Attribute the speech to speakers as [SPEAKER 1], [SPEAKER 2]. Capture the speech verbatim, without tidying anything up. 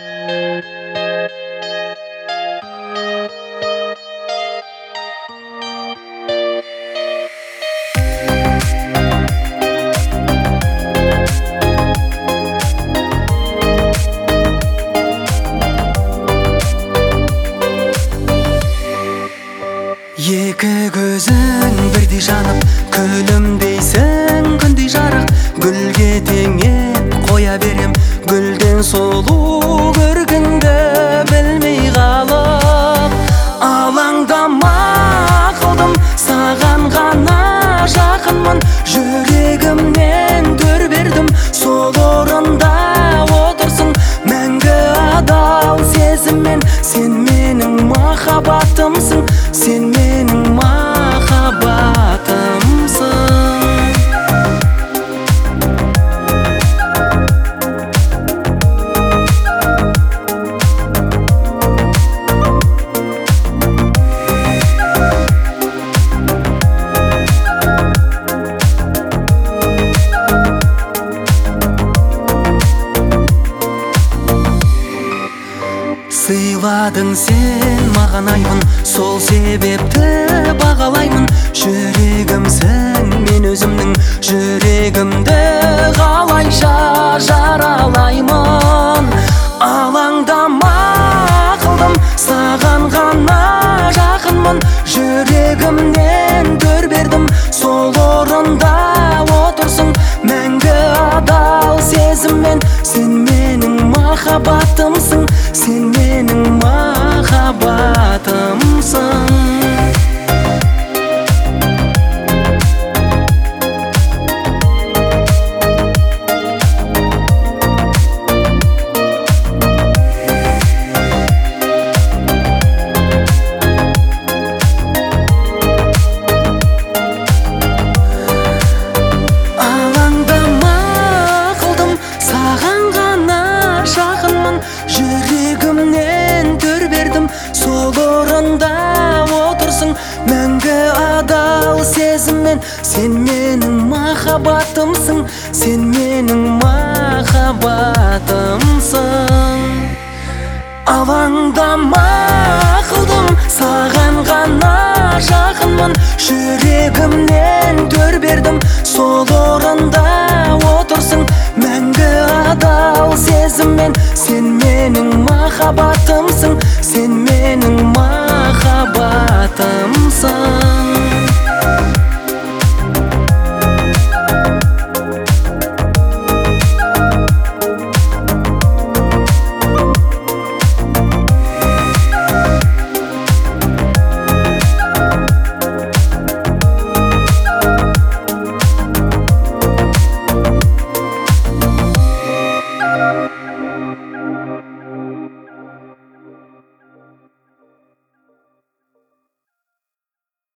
[SPEAKER 1] Екі көзің бірдей жанып, күлімдейсің күндей жарық. Гүлге теңеп қоя берем, гүлден сұлу көргіңді білмей қалып. Алаңдама қылдым, саған ғана жақынмын. Жүрегімнен төр бердім, сол орында отырсың. Мәңгі адал сезіммен, сен менің махаббатымсың. Сен менің махаббатымсың. Сыйладың сен маған аймын, сол себепті бағалаймын. Жүрегімсің мен өзімнің, жүрегімді қалайша жаралаймын. Алаңдама қылдым, саған ғана жақынмын. Жүрегімнен төр бердім, сол орында отырсың. Мәңгі адал сезіммен, сен менің махаббатымсың. Сен менің махаббатымсың. Жүрегімнен төр бердім, сол орында отырсың. Мәңгі адал сезіммен, сен менің махаббатымсың. Сен менің махаббатымсың. Алаңдама қылдым, саған ғана жақынмын. Жүрегімнен төр бердім, сол орында отырсың. Мәңгі адал сезіммен, сен менің махаббатымсың. Сен менің махаббатымсың.